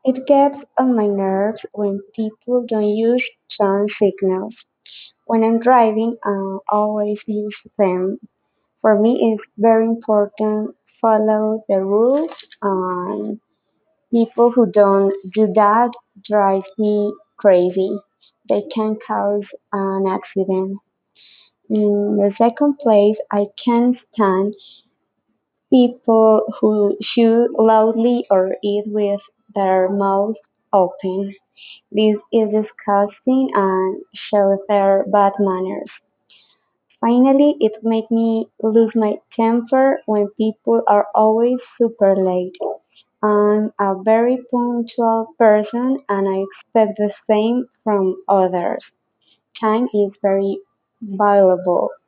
It gets on my nerves when people don't use turn signals. When I'm driving, I always use them. For me, it's very important follow the rules, and people who don't do that drive me crazy. They can cause an accident. In the second place, I can't stand people who chew loudly or eat with their mouth open. This is disgusting and shows their bad manners. Finally, it makes me lose my temper when people are always super late. I'm a very punctual person and I expect the same from others. Time is very valuable